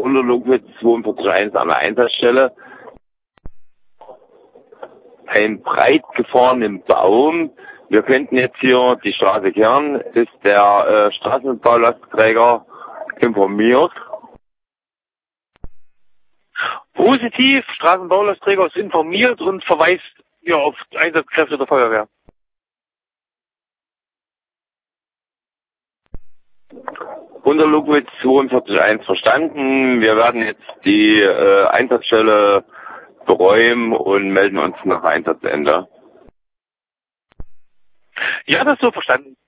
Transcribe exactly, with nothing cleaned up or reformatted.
unter Luckwitz zweiundvierzig eins an der Einsatzstelle. Ein breit gefahrenen Baum. Wir könnten jetzt hier die Straße kehren. Ist der äh, Straßenbaulastträger informiert? Positiv, Straßenbaulastträger ist informiert und verweist ja auf Einsatzkräfte der Feuerwehr. Unter Luckwitz zweiundvierzig eins verstanden. Wir werden jetzt die äh, Einsatzstelle beräumen und melden uns nach Einsatzende. Ja, das ist so verstanden.